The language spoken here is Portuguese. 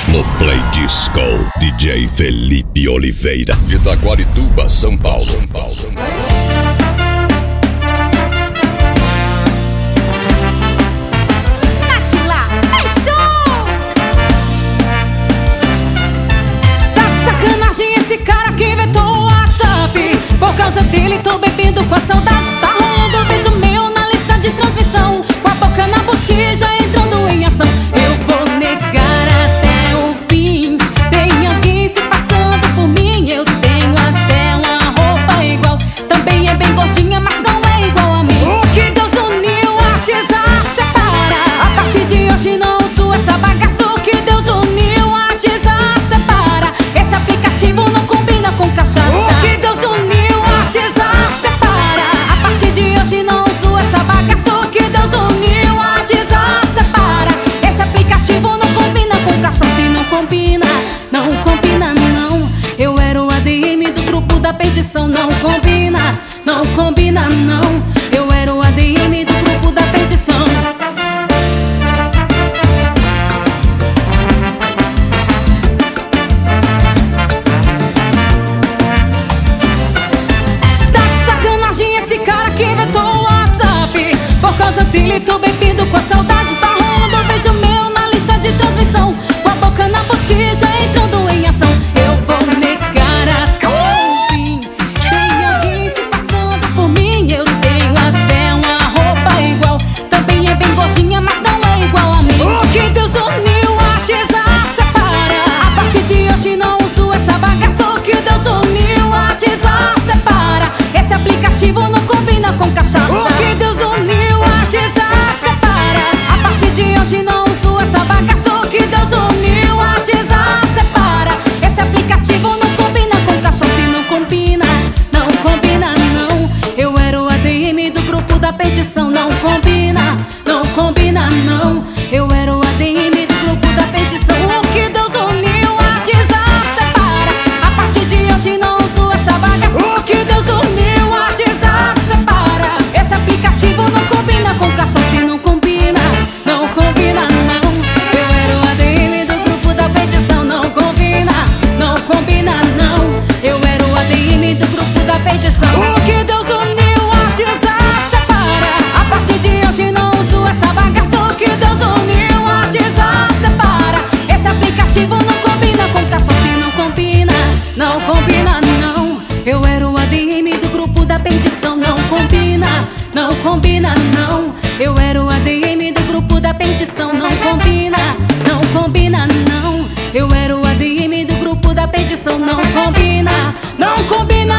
No Play Disco, DJ Felipe Oliveira, de Itaquarituba, São Paulo. Atila, é show! Tá de sacanagem esse cara que inventou o WhatsApp. Por causa dele tô bebendo com a saudade. Tá rolando vídeo meu na lista de transmissão, com a boca na botija entrando em ação. Eu vou negar até o fim. Tem alguém se passando por mim. Eu tenho até uma roupa igual. Também é bem gordinha, mas não é igual a mim. O que Deus uniu, o WhatsApp separa. A partir de hoje não uso essa bagaça. O que Deus uniu, o WhatsApp separa. Esse aplicativo não combina com cachaça. O que Deus uniu, o WhatsApp separa. A partir de hoje não uso essa bagaça. O que Deus uniu, o WhatsApp separa. Esse aplicativo não combina com cachaça. E não combina, não combina não. Eu era o ADM do grupo da perdição. Não combina, não combina não. Eu era o ADM do grupo da perdição. Tá de sacanagem esse cara que inventou o WhatsApp. Por causa dele tô bebendo com a saudade. Tá rolando vídeo meu na lista de transmissão, com a boca na botija entrando em ação. Eu vou negar até o fim. Tem alguém se passando por mim. Eu tenho até uma roupa igual. Também é bem gordinha, mas não é igual a mim. O que Deus uniu, o WhatsApp separa. A partir de hoje não uso essa bagaça. O que Deus uniu, o WhatsApp separa. Esse aplicativo não combina com cachaça. O que Deus uniu, o WhatsApp separa. A partir de hoje não uso essa bagaça. O que Deus uniu, o WhatsApp separa. Esse aplicativo não combina com cachaça. E não combina, não combina não. Eu era o ADM do grupo da perdição. Não combina, não combina não. Eu era o ADM do grupo da perdição. O que Deus uniu, o WhatsApp separa. A partir de hoje não uso essa bagaça. O que Deus uniu, o WhatsApp separa. Esse aplicativo não combina com cachaça. E não combina, não combina não. Eu era o ADM do grupo da perdição. Não combina, não combina não. Eu era o ADM do grupo da perdição. O que Deus uniu, o WhatsApp separa. A partir de hoje não uso essa bagaça. O que Deus uniu, o WhatsApp separa. Esse aplicativo não combina com cachaça. E não combina, não combina não. Eu era o ADM do grupo da perdição. Não combina, não combina não. Eu era o ADM do grupo da perdição. Não combina, não combina não. Eu era o ADM do grupo da perdição. Não combina, não combina